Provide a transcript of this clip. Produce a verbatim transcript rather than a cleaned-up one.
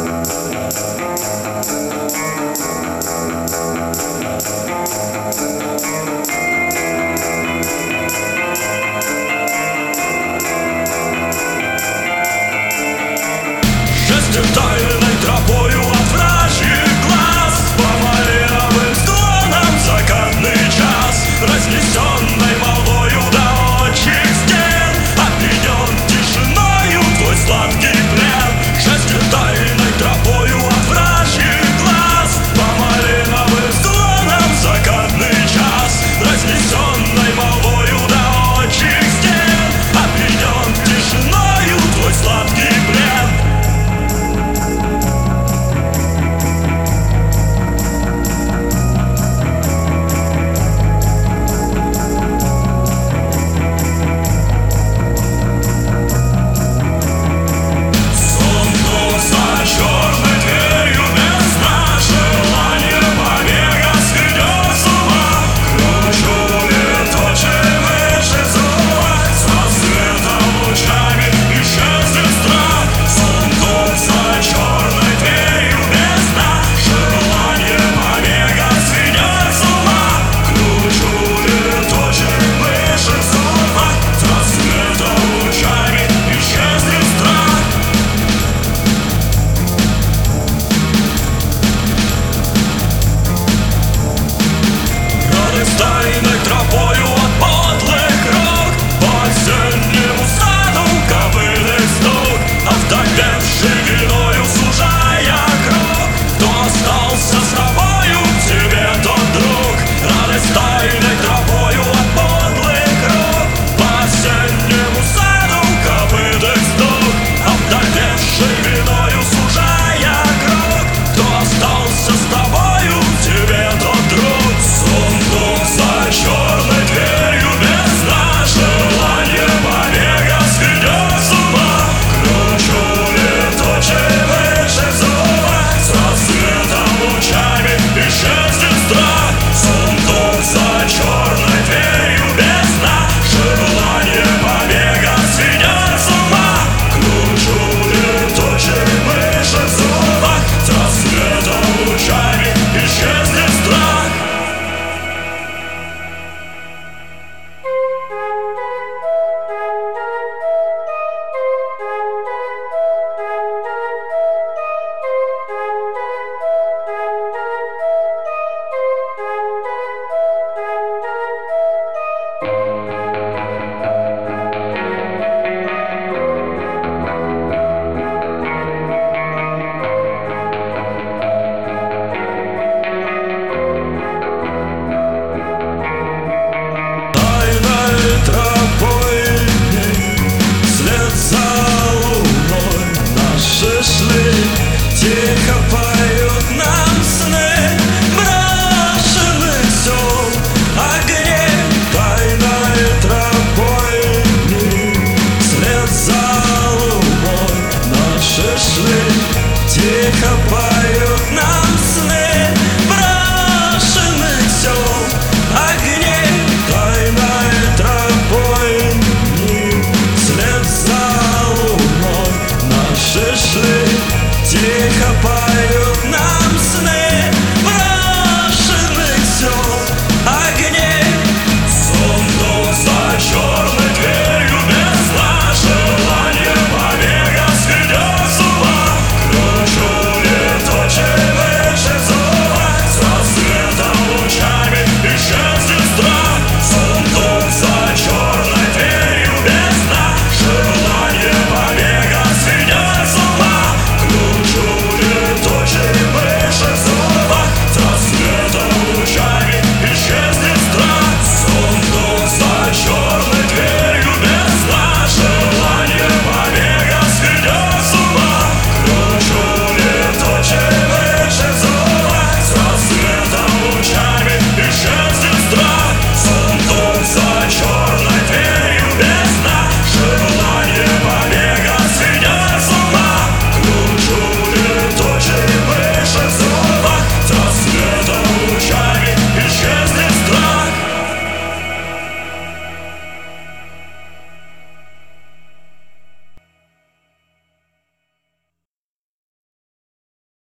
Тайной тропою от вражьих глаз, по малиновым склонам закатный час, разнесенной молвою до отчих стен, обведен тишиною твой сладкий плен. Счастье тайной тропою от вражьих глаз, по малиновым склонам закатный час, разнесенной молвою до отчих стен, обведен тишиною твой сладкий плен. Тайной тропою от подлых рук, по осеннему саду кобыльных стук, овдовевший виною сужая круг. Кто остался с тобою, тебе тот друг. Радость тайной тропою от подлых рук, по осеннему саду кобыльных стук, овдовевший виною сужая круг. Кто остался с тобою, тебе тот друг. Сундук за черной дверью без дна, желание побега сведет с ума. Ключ улетучий выше зуба, с рассветом лучами исчезнет страх. Сундук за черной дверью без дна, желание побега сведет с ума. Ключ улетучий выше зуба, с рассветом лучами исчезнет страх. Тихо поют нам сны брошенных сел огней. Тайной тропой дни, вслед за луной наши шли. Тихо поют нам